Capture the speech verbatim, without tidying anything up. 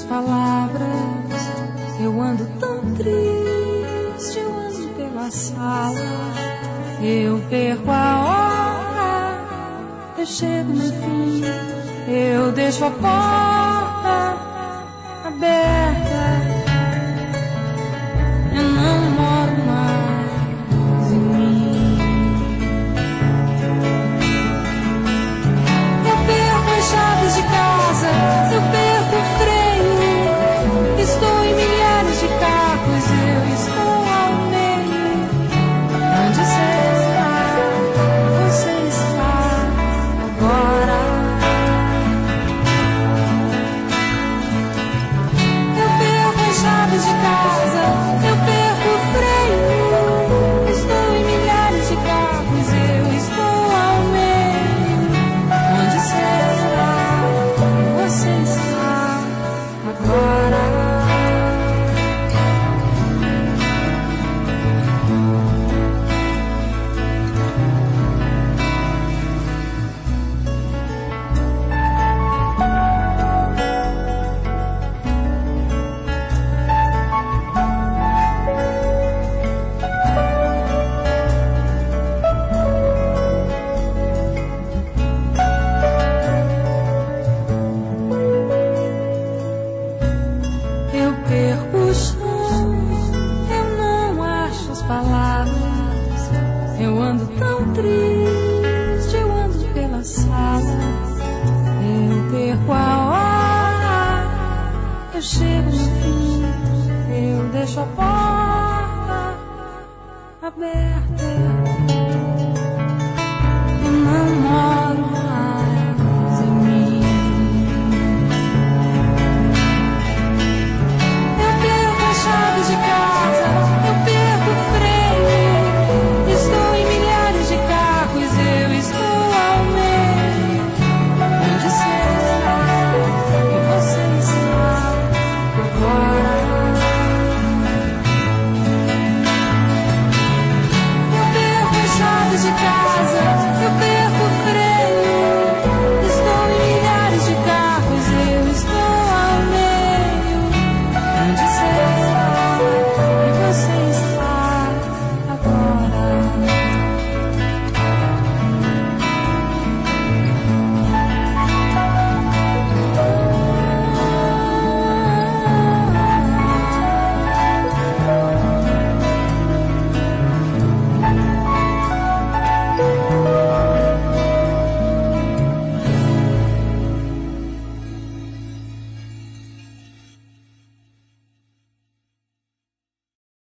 palavras. Eu ando tão triste, eu ando pela sala. Eu perco a hora, eu chego no fim. Eu deixo a porta aberta. Eu não moro mais em mim. Eu perco as chaves de casa, eu perco o freio. Estou em milhares de carros, eu estou ao meio. Onde será você está agora? Eu perco as chaves de casa, eu perco o freio. Estou em milhares de carros, eu estou ao meio. Onde será você está agora? Eu perco o chão, eu não acho as palavras. Eu ando tão triste, eu ando pela sala. Eu perco a hora, eu chego no fim. Eu deixo a porta aberta.